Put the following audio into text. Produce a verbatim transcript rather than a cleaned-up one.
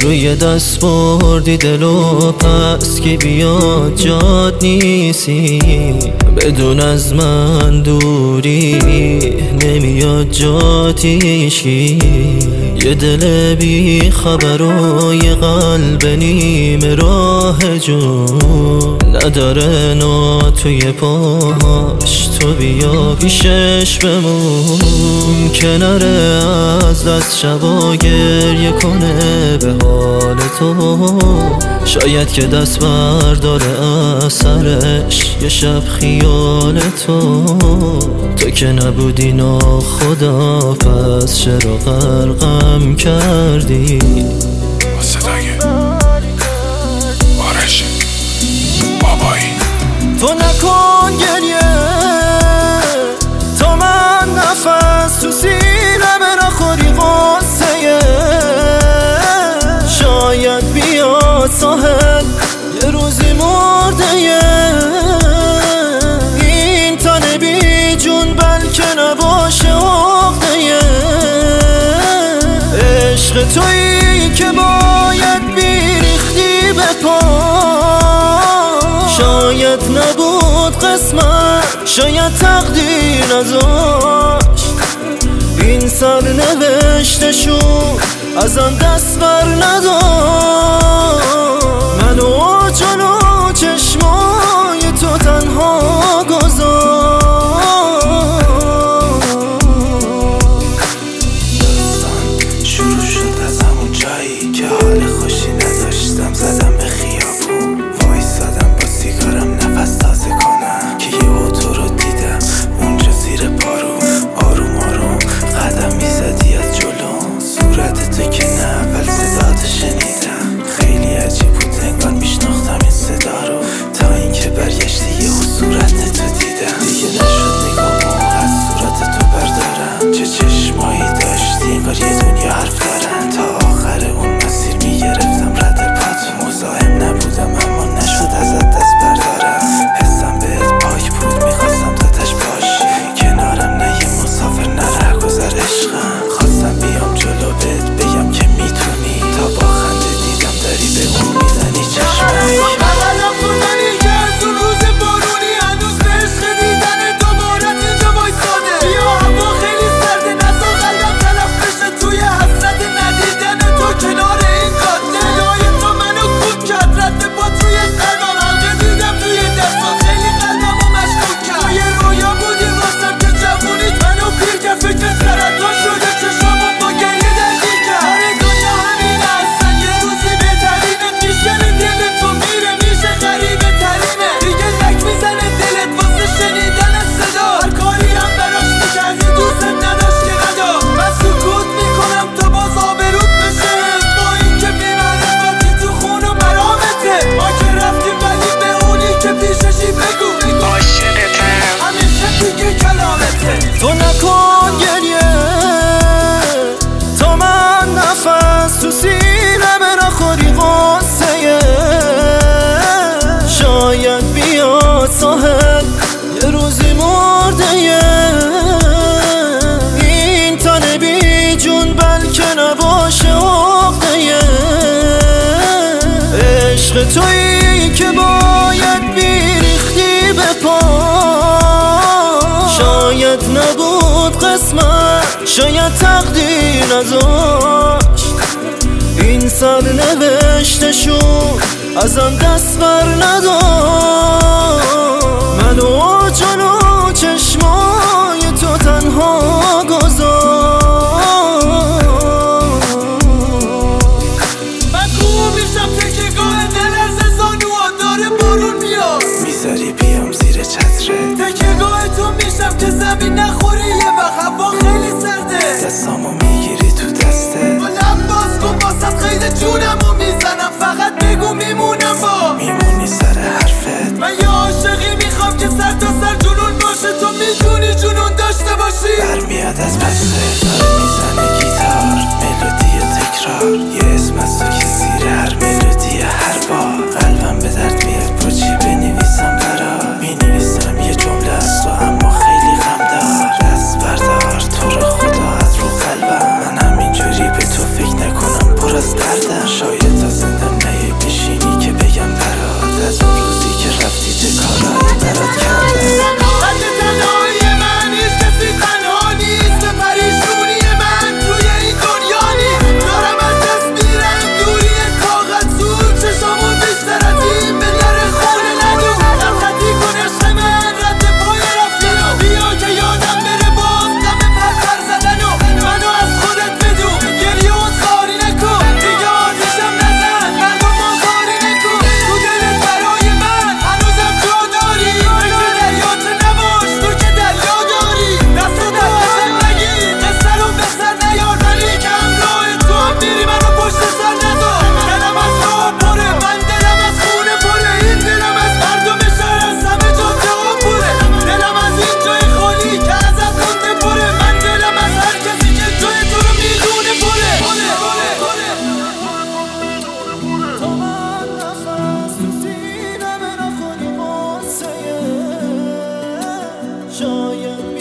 روی دست بردی دلو پس که بیاد جاد نیستی، بدون از من دوری نمیاد جاتیشی. یه دل بی خبر و یه قلب نیم راه جون نداره نا توی پاش، تو بیا پیشش بمون کناره از دست شبا گریه کنه به حال تو. شاید که دست برداره از سرش یه شب خیال تو. تو که نبودی نا خدا پس چرا غرقم کردی؟ صدای آرش بابایی. تو نکن گریه تا من نفس تو سینه برا خوری غصه. شاید بیاد ساحل یه روزی مرده این تن بی جون بلکه نباشه عقده. عشق تویی که باید بیریختی به پا. شاید نبود قسمت، شاید تقدیر نذاشت این سر نوشتشون ازم دست بر نداشت. منو جلو چشمای تو تنها گذاشت. داستان شروع شد از همون جایی که حال خوشی نداشتم، زدم به خیابون وایسادم با سیگارم نفس تازه کنم که یه اوتو رو دیدم اونجا زیر پارو آروم آروم قدم میزدی از جلو. صورت تو که نه اول صداتو شنیدم خیلی عجیب بود، انگار میشناختم این صدا رو تا اینکه برگشتی یهو صورت تو دیدم. دیگه نشد نگامو از صورت تو بردارم، چه چشمایی داشتی انگار یه دنیا حرف دارن. تا آخر اون مسیر میگرفتم رد پاتو، مزاحم نبودم اما نشد ازت دست بردارم. حسم بهت پاک بود میخواستم تا تش باشی کنارم، نه یه مسافر نه رهگذر عشقم. خواستم بیام جلو بهت بگم که میتونی، تا با خنده دیدم داری به اون میزنی چشمک. بغلم کننی که از اون روز بارونی هنوز به عشق دیدن دوبارت اینجا وایساده. بیا هوا خیلی سرده نزا قلبم تلف بشه توی حسرت ندیدن تو کنار این قاده. صدای تو منو کوک کرد رد پات روی قلبم، حلقه دیدم توی دستات خیلی قلبمو مشکوک کرد. توی رویا بودی واسم که جوونیت منو پیر کرد، فکر سرطان شده چشامو با گریه درگیر کرد. آره دنیا همین اصلا یه روزی بهترینه، میشکنه دل تو میره میشه غریبه ترینه. دیگه لک میزنه دلت واسه شنیدن صدا، هر کاری هم براش میکردی دوستت نداشت که ندا. من سکوت میکنم تا باز آبروت بشه، با این که بی‌معرفتی تو خون و مرامته. ما که رفتیم ولی به اونی که پیششی بگو عاشقتم همیشه دیگه کلامته. تو نکن گریه تا من نفس تو سینه برا خوری غصه. شاید بیاد ساحل یه روزی مرده این تن بی جون بلکه نباشه عقده. عشق تویی که باید بیریختی به پا. شاید نبود قسمت، شاید تقدیر نذاشت این سر نوشتشون ازم دست بر نداشت. منو جلو چشمای تو تنها گذاشت. من کوه میشم تکیگاه دل از زانوها داره بارون میاد، میذاری بیام زیر چتره تکیگاه تو میشم که زمین نخوری یه وقت هوا خیلی سرده. دستامو میگیری تو دسته با لب باز کن باست خیلی جونمو میزنم، فقط بگو میمونم با میمونی سر حرفت. من یه عاشقی میخوام که سر تا سر جنون باشه، تو میتونی جنون داشته باشی. برمیاد از بسته داره میزنه گیتار ملودی تکرار، یه اسم از تو که زیر هر ملودی هر بار قلبم به درد میاد با چی بنویسم برات. مینویسم یه جمله از تو اما خیلی غم دار، دست بردار تو رو خدا از رو قلبم. من همینجوری به تو فکر نکنم پر از دردم، شاید شاید